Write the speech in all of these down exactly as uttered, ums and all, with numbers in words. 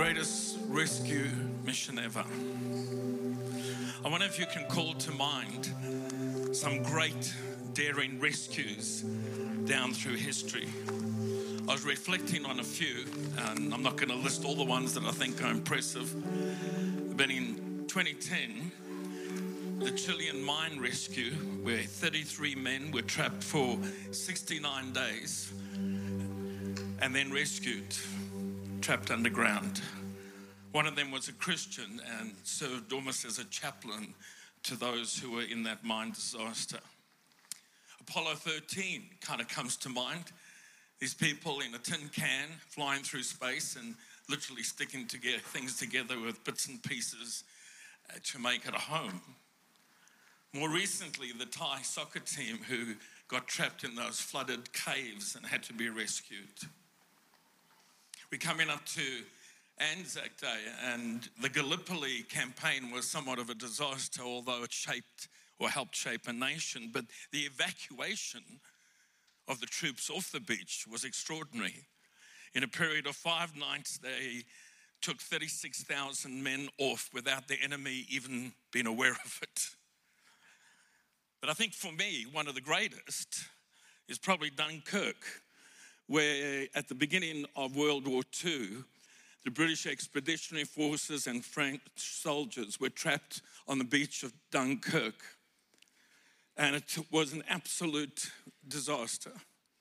greatest rescue mission ever. I wonder if you can call to mind some great, daring rescues down through history. I was reflecting on a few, and I'm not going to list all the ones that I think are impressive, but in twenty ten, the Chilean mine rescue, where thirty-three men were trapped for sixty-nine days and then rescued, trapped underground. One of them was a Christian and served almost as a chaplain to those who were in that mine disaster. Apollo thirteen kind of comes to mind. These people in a tin can flying through space and literally sticking together, things together with bits and pieces uh, to make it a home. More recently, the Thai soccer team who got trapped in those flooded caves and had to be rescued. We're coming up to Anzac Day, and the Gallipoli campaign was somewhat of a disaster, although it shaped or helped shape a nation. But the evacuation of the troops off the beach was extraordinary. In a period of five nights, they took thirty-six thousand men off without the enemy even being aware of it. But I think for me, one of the greatest is probably Dunkirk, where at the beginning of World War Two, the British Expeditionary Forces and French soldiers were trapped on the beach of Dunkirk. And it was an absolute disaster.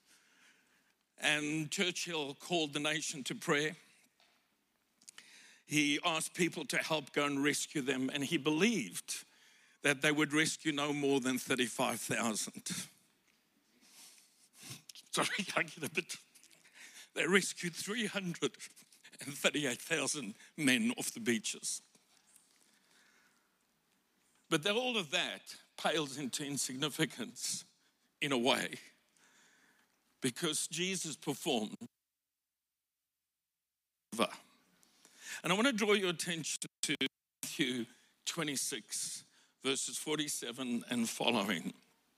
And Churchill called the nation to prayer. He asked people to help go and rescue them, and he believed that they would rescue no more than thirty-five thousand. Sorry, I get a bit. They rescued three hundred thirty-eight thousand men off the beaches. But all of that pales into insignificance in a way, because Jesus performed. And I want to draw your attention to Matthew twenty-six, verses forty-seven and following.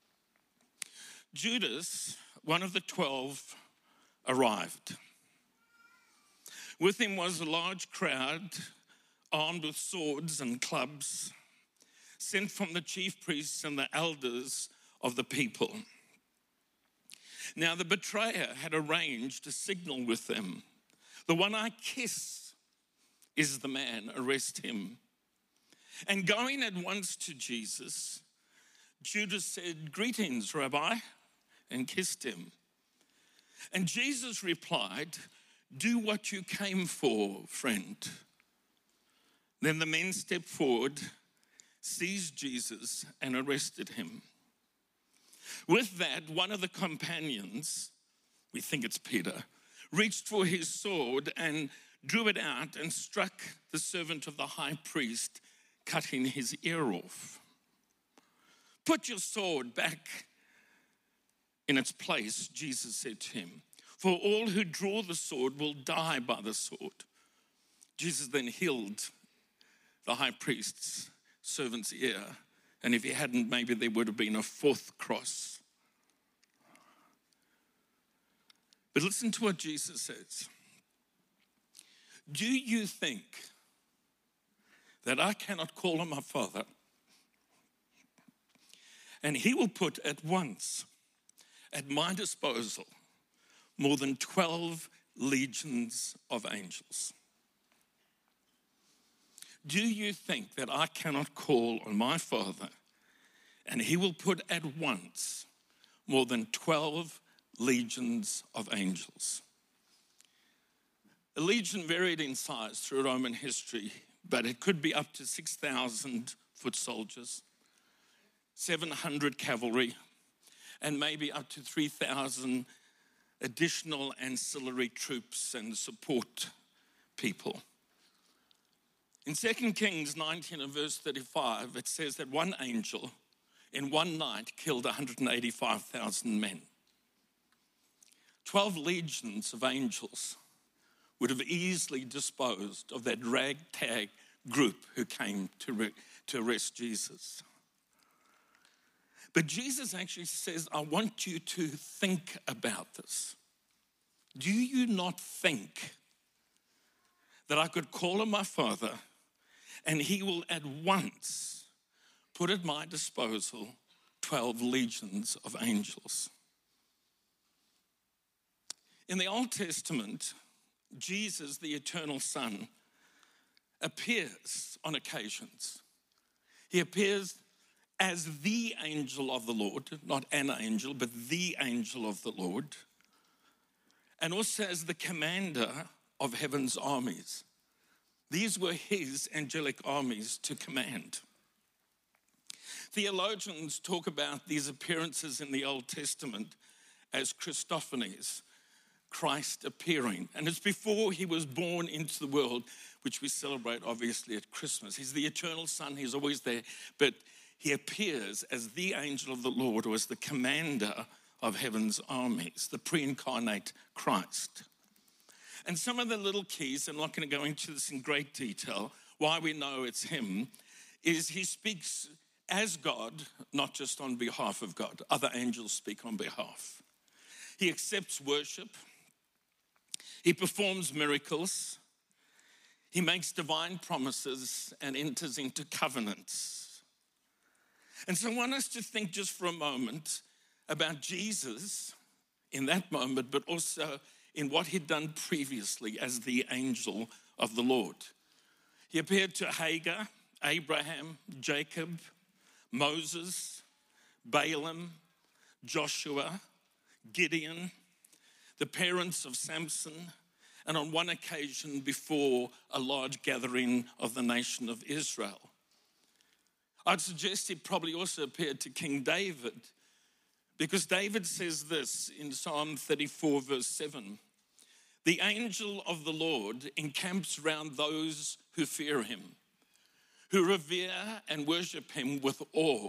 Judas, one of the twelve, arrived. With him was a large crowd armed with swords and clubs, sent from the chief priests and the elders of the people. Now the betrayer had arranged a signal with them. The one I kiss is the man, arrest him. And going at once to Jesus, Judas said, "Greetings, Rabbi," and kissed him. And Jesus replied, "Do what you came for, friend." Then the men stepped forward, seized Jesus, and arrested him. With that, one of the companions, we think it's Peter, reached for his sword and drew it out and struck the servant of the high priest, cutting his ear off. "Put your sword back in its place," Jesus said to him. "For all who draw the sword will die by the sword." Jesus then healed the high priest's servant's ear. And if he hadn't, maybe there would have been a fourth cross. But listen to what Jesus says. "Do you think that I cannot call on my Father, and he will put at once at my disposal more than twelve legions of angels? Do you think that I cannot call on my Father, and he will put at once more than twelve legions of angels?" A legion varied in size through Roman history, but it could be up to six thousand foot soldiers, seven hundred cavalry, and maybe up to three thousand additional ancillary troops and support people. In Second Kings nineteen and verse thirty-five, it says that one angel in one night killed one hundred eighty-five thousand men. Twelve legions of angels would have easily disposed of that ragtag group who came to, re- to arrest Jesus. But Jesus actually says, "I want you to think about this. Do you not think that I could call on my Father, and he will at once put at my disposal twelve legions of angels. In the Old Testament, Jesus, the eternal Son, appears on occasions. He appears as the angel of the Lord, not an angel, but the angel of the Lord, and also as the commander of heaven's armies. These were his angelic armies to command. Theologians talk about these appearances in the Old Testament as Christophanies, Christ appearing. And it's before he was born into the world, which we celebrate obviously at Christmas. He's the eternal Son, he's always there, but he appears as the angel of the Lord, or as the commander of heaven's armies, the pre-incarnate Christ. And some of the little keys, I'm not going to go into this in great detail, why we know it's him, is he speaks as God, not just on behalf of God. Other angels speak on behalf. He accepts worship. He performs miracles. He makes divine promises and enters into covenants. And so I want us to think just for a moment about Jesus in that moment, but also in what he'd done previously as the angel of the Lord. He appeared to Hagar, Abraham, Jacob, Moses, Balaam, Joshua, Gideon, the parents of Samson, and on one occasion before a large gathering of the nation of Israel. I'd suggest he probably also appeared to King David, because David says this in Psalm thirty-four, verse seven, "The angel of the Lord encamps round those who fear him, who revere and worship him with awe,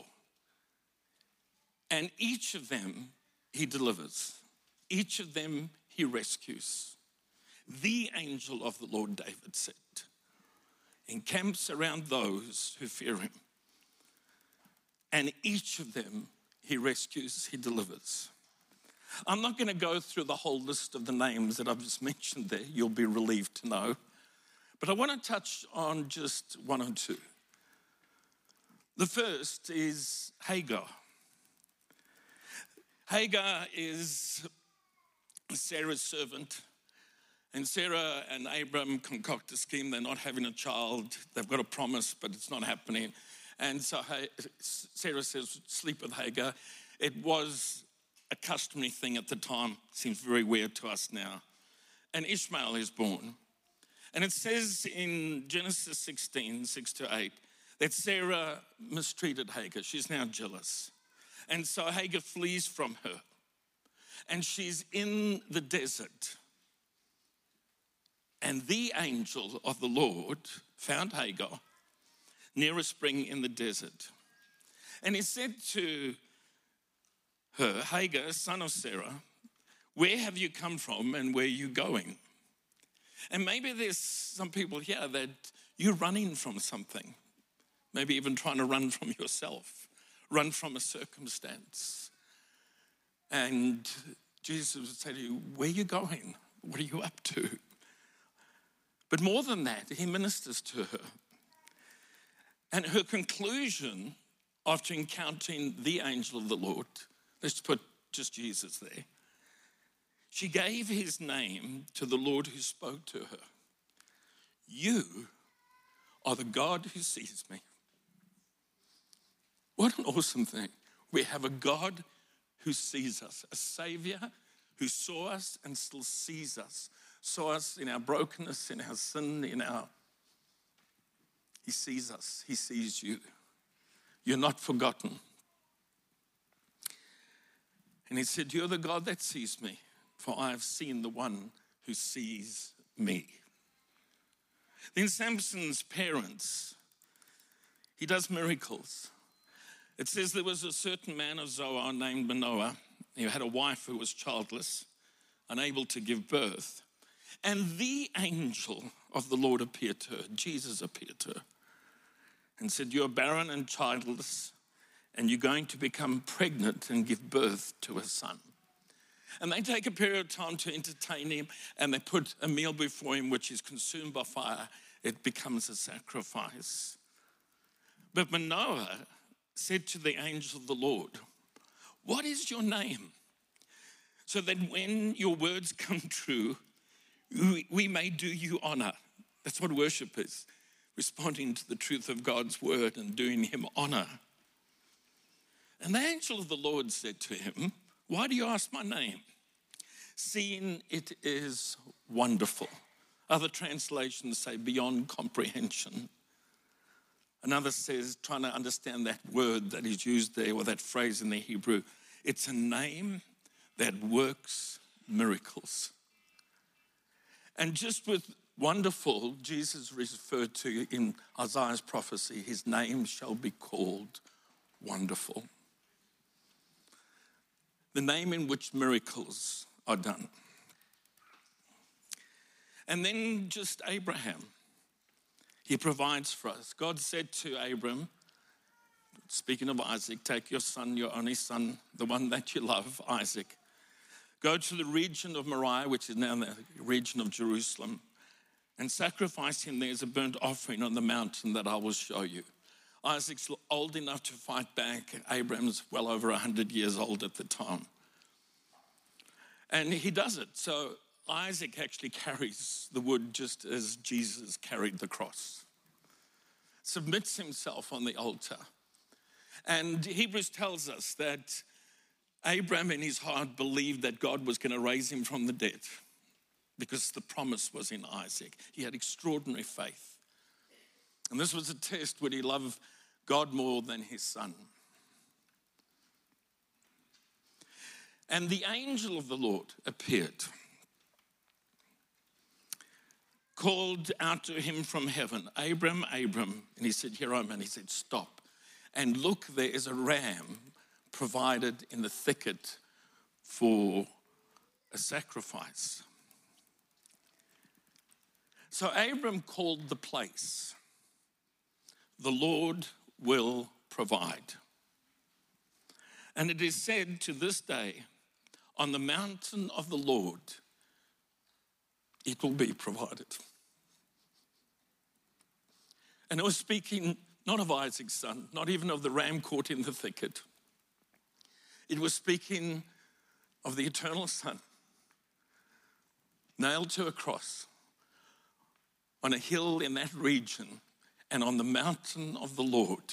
and each of them he delivers, each of them he rescues." The angel of the Lord, David said, encamps around those who fear him, and each of them he rescues, he delivers. I'm not going to go through the whole list of the names that I've just mentioned there. You'll be relieved to know. But I want to touch on just one or two. The first is Hagar. Hagar is Sarah's servant. And Sarah and Abram concoct a scheme. They're not having a child. They've got a promise, but it's not happening. And so Sarah says, sleep with Hagar. It was a customary thing at the time. Seems very weird to us now. And Ishmael is born. And it says in Genesis sixteen, six to eight, that Sarah mistreated Hagar. She's now jealous. And so Hagar flees from her. And she's in the desert. And the angel of the Lord found Hagar near a spring in the desert. And he said to her, Hagar, son of Sarah, where have you come from and where are you going? And maybe there's some people here that you're running from something. Maybe even trying to run from yourself, run from a circumstance. And Jesus would say to you, where are you going? What are you up to? But more than that, he ministers to her. And her conclusion after encountering the angel of the Lord, let's put just Jesus there, she gave his name to the Lord who spoke to her. You are the God who sees me. What an awesome thing. We have a God who sees us, a Savior who saw us and still sees us. Saw us in our brokenness, in our sin, in our... He sees us. He sees you. You're not forgotten. And he said, you're the God that sees me, for I have seen the one who sees me. Then Samson's parents, he does miracles. It says there was a certain man of Zoar named Manoah. He had a wife who was childless, unable to give birth. And the angel of the Lord appeared to her. Jesus appeared to her and said, you're barren and childless, and you're going to become pregnant and give birth to a son. And they take a period of time to entertain him, and they put a meal before him which is consumed by fire. It becomes a sacrifice. But Manoah said to the angel of the Lord, what is your name? So that when your words come true, we, we may do you honor. That's what worship is, responding to the truth of God's word and doing him honor. And the angel of the Lord said to him, why do you ask my name? Seeing it is wonderful. Other translations say beyond comprehension. Another says, trying to understand that word that is used there, or that phrase in the Hebrew, it's a name that works miracles. And just with wonderful, Jesus referred to in Isaiah's prophecy, his name shall be called Wonderful. The name in which miracles are done. And then just Abraham. He provides for us. God said to Abram, speaking of Isaac, take your son, your only son, the one that you love, Isaac. Go to the region of Moriah, which is now the region of Jerusalem, and sacrifice him there as a burnt offering on the mountain that I will show you. Isaac's old enough to fight back. Abraham's well over one hundred years old at the time. And he does it. So Isaac actually carries the wood just as Jesus carried the cross. Submits himself on the altar. And Hebrews tells us that Abraham in his heart believed that God was going to raise him from the dead because the promise was in Isaac. He had extraordinary faith. And this was a test: would he love God more than his son? And the angel of the Lord appeared, called out to him from heaven, Abram, Abram. And he said, here I am. And he said, stop. And look, there is a ram provided in the thicket for a sacrifice. So Abram called the place, the Lord will provide. And it is said to this day, on the mountain of the Lord, it will be provided. And it was speaking not of Isaac's son, not even of the ram caught in the thicket. It was speaking of the eternal Son, nailed to a cross on a hill in that region, and on the mountain of the Lord,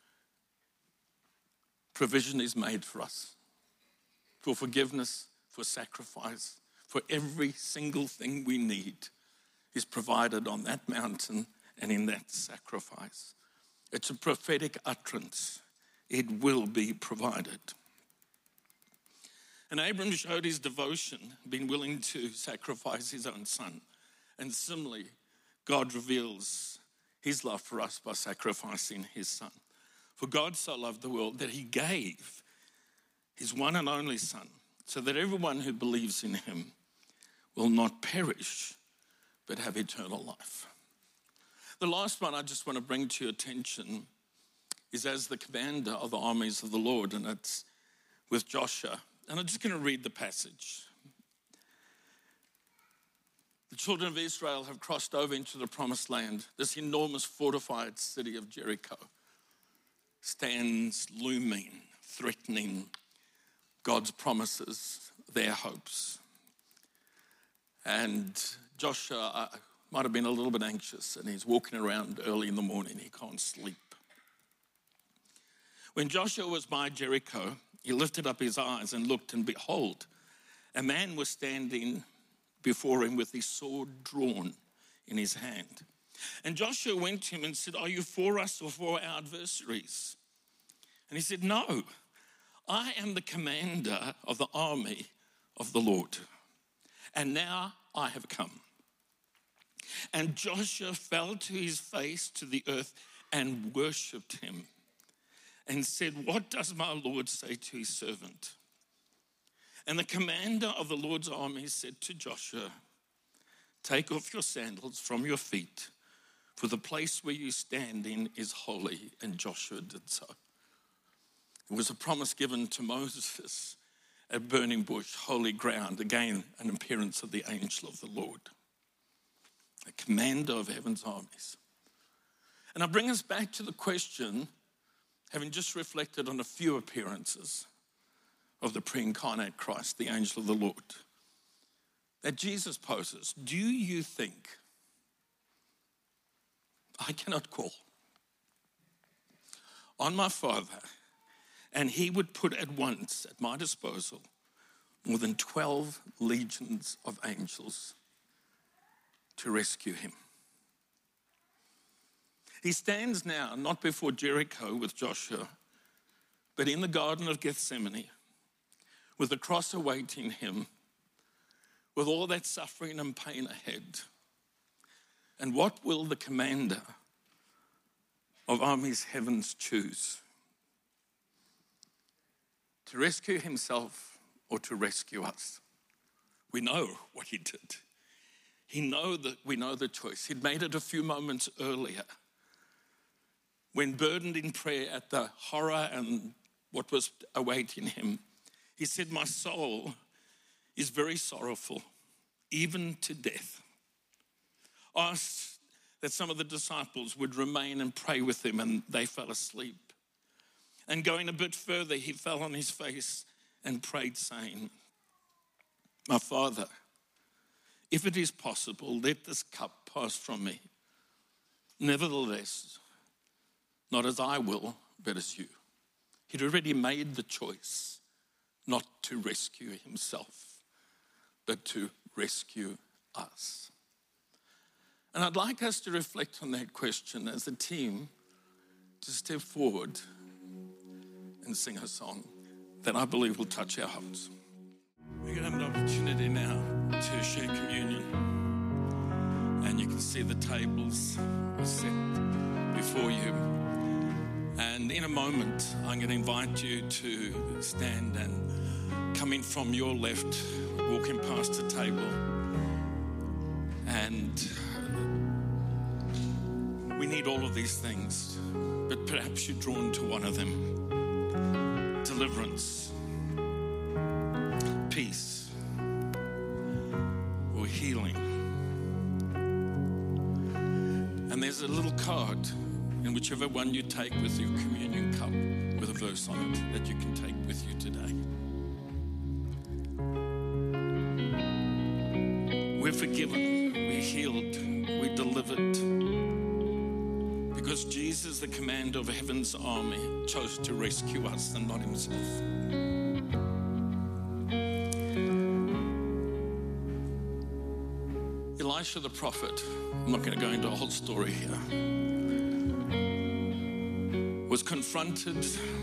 provision is made for us, for forgiveness, for sacrifice, for every single thing we need is provided on that mountain and in that sacrifice. It's a prophetic utterance. It will be provided. And Abram showed his devotion, being willing to sacrifice his own son. And similarly, God reveals his love for us by sacrificing his son. For God so loved the world that he gave his one and only son, so that everyone who believes in him will not perish, but have eternal life. The last one I just want to bring to your attention is as the commander of the armies of the Lord, and it's with Joshua. And I'm just going to read the passage. The children of Israel have crossed over into the promised land. This enormous fortified city of Jericho stands looming, threatening God's promises, their hopes. And Joshua uh, might have been a little bit anxious, and he's walking around early in the morning. He can't sleep. When Joshua was by Jericho, he lifted up his eyes and looked, and behold, a man was standing before him with his sword drawn in his hand. And Joshua went to him and said, are you for us or for our adversaries? And he said, no, I am the commander of the army of the Lord. And now I have come. And Joshua fell to his face to the earth and worshipped him and said, what does my Lord say to his servant? And the commander of the Lord's army said to Joshua, take off your sandals from your feet, for the place where you stand in is holy. And Joshua did so. It was a promise given to Moses a burning bush, holy ground, again an appearance of the angel of the Lord, a commander of heaven's armies. And I bring us back to the question, having just reflected on a few appearances of the pre-incarnate Christ, the angel of the Lord, that Jesus poses. Do you think I cannot call on my Father and he would put at once at my disposal more than twelve legions of angels to rescue him? He stands now not before Jericho with Joshua, but in the Garden of Gethsemane with the cross awaiting him, with all that suffering and pain ahead. And what will the commander of armies heavens choose? To rescue himself or to rescue us? We know what he did. He know that we know the choice. He'd made it a few moments earlier when burdened in prayer at the horror and what was awaiting him. He said, my soul is very sorrowful, even to death. Asked that some of the disciples would remain and pray with him, and they fell asleep. And going a bit further, he fell on his face and prayed, saying, my Father, if it is possible, let this cup pass from me. Nevertheless, not as I will, but as you. He'd already made the choice not to rescue himself, but to rescue us. And I'd like us to reflect on that question as a team, to step forward and sing a song that I believe will touch our hearts. We're going to have an opportunity now to share communion. And you can see the tables are set before you. And in a moment, I'm going to invite you to stand and come in from your left, walking past the table. And we need all of these things, but perhaps you're drawn to one of them. Deliverance, peace, or healing. And there's a little card in whichever one you take with your communion cup with a verse on it that you can take with you today. We're forgiven, we're healed, we're delivered, because Jesus, the commander of heaven's army, chose to rescue us and not himself. Elisha the prophet, I'm not going to go into a whole story here, was confronted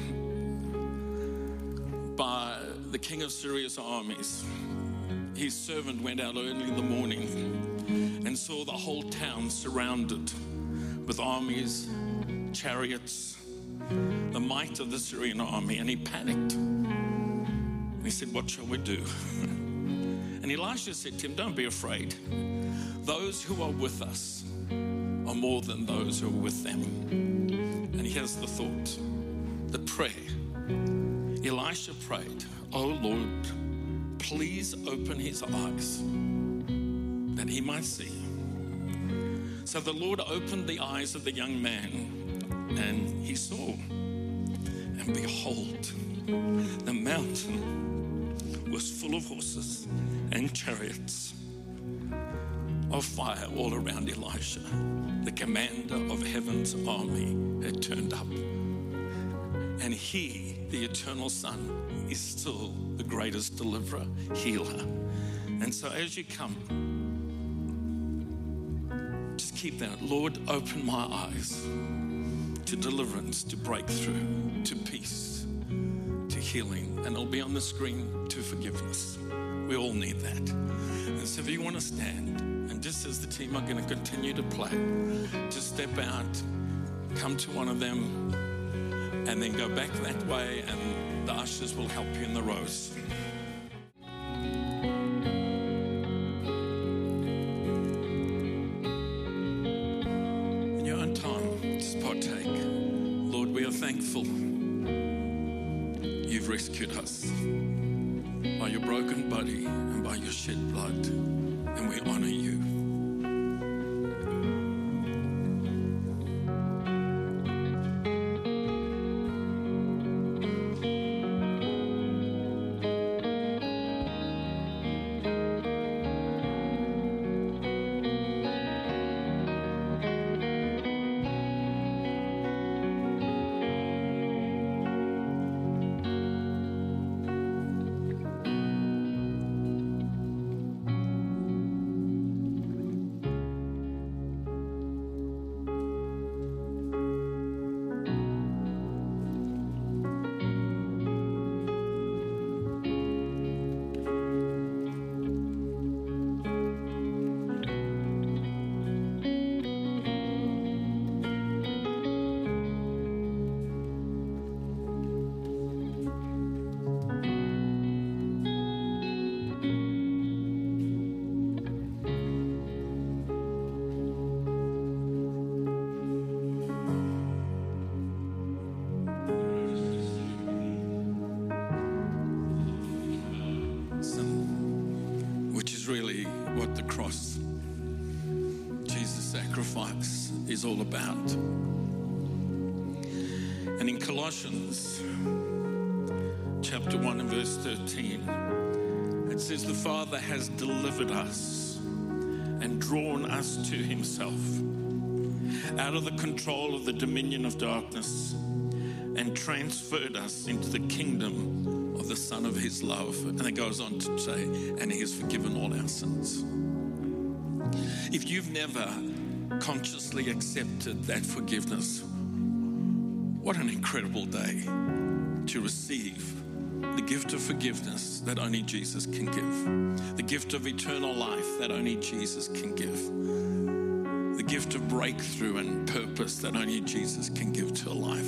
by the king of Syria's armies. His servant went out early in the morning and saw the whole town surrounded with armies, chariots, the might of the Syrian army, and he panicked. And he said, what shall we do? And Elisha said to him, don't be afraid. Those who are with us are more than those who are with them. And here's the thought, the prayer. Elisha prayed, oh Lord, please open his eyes that he might see. So the Lord opened the eyes of the young man, and he saw. And behold, the mountain was full of horses and chariots of fire all around Elisha. The commander of heaven's army had turned up. And he, the eternal Son, is still the greatest deliverer, healer. And so as you come, just keep that. Lord, open my eyes to deliverance, to breakthrough, to peace, to healing. And it'll be on the screen, to forgiveness. We all need that. And so if you want to stand, and just as the team are going to continue to play, just step out, come to one of them, and then go back that way, and the ushers will help you in the rows. In your own time, just partake. Lord, we are thankful you've rescued us. by your broken body and by your shed blood, and we honor you. Really what the cross, Jesus' sacrifice, is all about. And in Colossians chapter one and verse thirteen, it says, the Father has delivered us and drawn us to himself out of the control of the dominion of darkness and transferred us into the kingdom of the Son of his love. And it goes on to say, and he has forgiven all our sins. If you've never consciously accepted that forgiveness, what an incredible day to receive the gift of forgiveness that only Jesus can give, the gift of eternal life that only Jesus can give, the gift of breakthrough and purpose that only Jesus can give to a life.